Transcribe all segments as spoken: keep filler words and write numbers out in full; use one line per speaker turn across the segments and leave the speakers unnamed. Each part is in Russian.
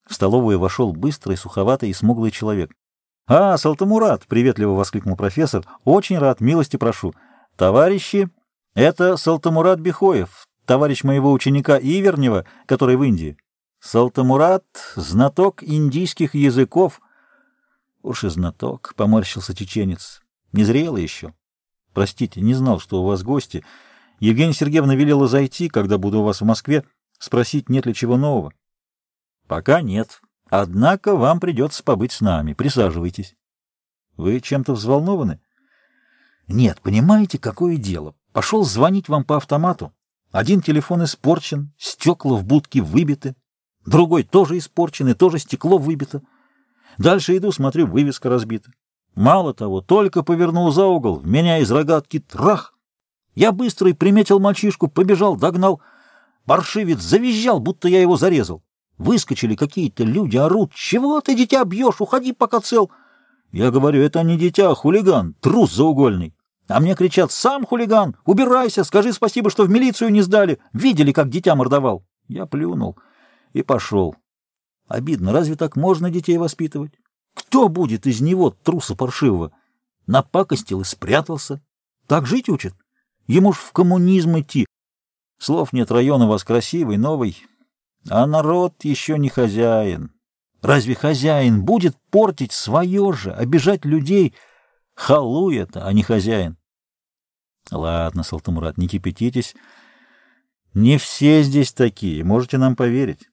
В столовую вошел быстрый, суховатый и смуглый человек. — А, Салтамурат! — приветливо воскликнул профессор. — Очень рад, милости прошу. Товарищи, это Салтамурат Бихоев, товарищ моего ученика Ивернева, который в Индии. Салтамурат — знаток индийских языков. — Уж и знаток, — поморщился чеченец. — Незрелый еще. — Простите, не знал, что у вас гости. Евгения Сергеевна велела зайти, когда буду у вас в Москве, спросить, нет ли чего нового. — Пока нет. Однако вам придется побыть с нами. Присаживайтесь. — Вы чем-то взволнованы? — Нет, понимаете, какое дело. Пошел звонить вам по автомату. Один телефон испорчен, стекла в будке выбиты. Другой тоже испорчен, и тоже стекло выбито. Дальше иду, смотрю, вывеска разбита. Мало того, только повернул за угол, в меня из рогатки трах. Я быстро и приметил мальчишку, побежал, догнал. Паршивец завизжал, будто я его зарезал. Выскочили какие-то люди, орут. «Чего ты, дитя, бьешь? Уходи, пока цел!» Я говорю, это не дитя, а хулиган, трус заугольный. А мне кричат, сам хулиган, убирайся, скажи спасибо, что в милицию не сдали. Видели, как дитя мордовал? Я плюнул и пошел. Обидно, разве так можно детей воспитывать? Кто будет из него, труса паршивого? Напакостил и спрятался. Так жить учат? Ему ж в коммунизм идти. Слов нет, район у вас красивый, новый, а народ еще не хозяин. Разве хозяин будет портить свое же, обижать людей? Халуй это, а не хозяин. Ладно, Салтамурат, не кипятитесь. Не все здесь такие, можете нам поверить.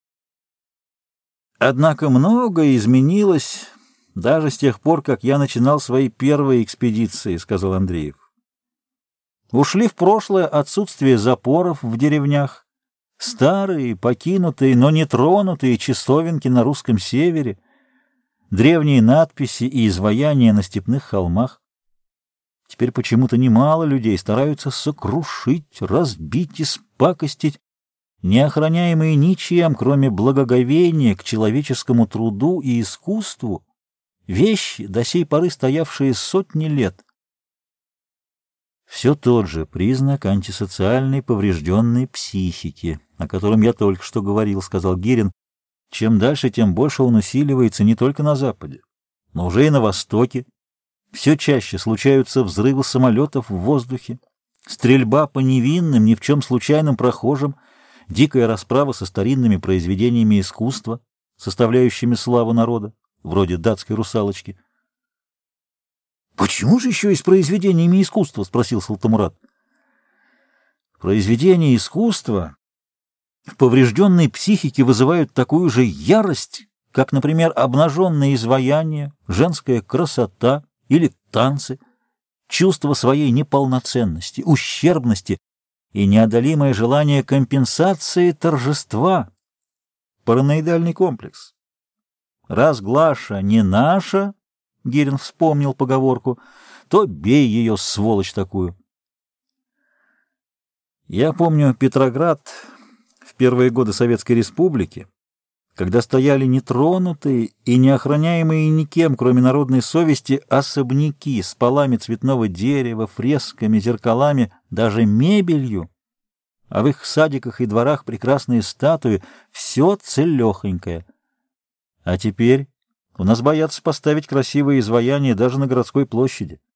Однако многое изменилось даже с тех пор, как я начинал свои первые экспедиции, сказал Андреев. Ушли в прошлое отсутствие запоров в деревнях, старые, покинутые, но не тронутые часовенки на русском севере, древние надписи и изваяния на степных холмах. Теперь почему-то немало людей стараются сокрушить, разбить и спакостить не охраняемые ничем, кроме благоговения к человеческому труду и искусству, вещи, до сей поры стоявшие сотни лет. Все тот же признак антисоциальной поврежденной психики, о котором я только что говорил, сказал Гирин. Чем дальше, тем больше он усиливается не только на Западе, но уже и на Востоке. Все чаще случаются взрывы самолетов в воздухе, стрельба по невинным, ни в чем случайным прохожим, дикая расправа со старинными произведениями искусства, составляющими славу народа, вроде датской русалочки. — Почему же еще и с произведениями искусства? — спросил Салтамурат. — Произведения искусства в поврежденной психике вызывают такую же ярость, как, например, обнаженные изваяния, женская красота или танцы, чувство своей неполноценности, ущербности и неодолимое желание компенсации торжества, параноидальный комплекс. Раз Глаша не наша, Гирин вспомнил поговорку, то бей ее, сволочь такую. Я помню Петроград в первые годы Советской Республики, когда стояли нетронутые и неохраняемые никем, кроме народной совести, особняки с полами цветного дерева, фресками, зеркалами, даже мебелью, а в их садиках и дворах прекрасные статуи, все целехонькое. А теперь у нас боятся поставить красивые изваяния даже на городской площади.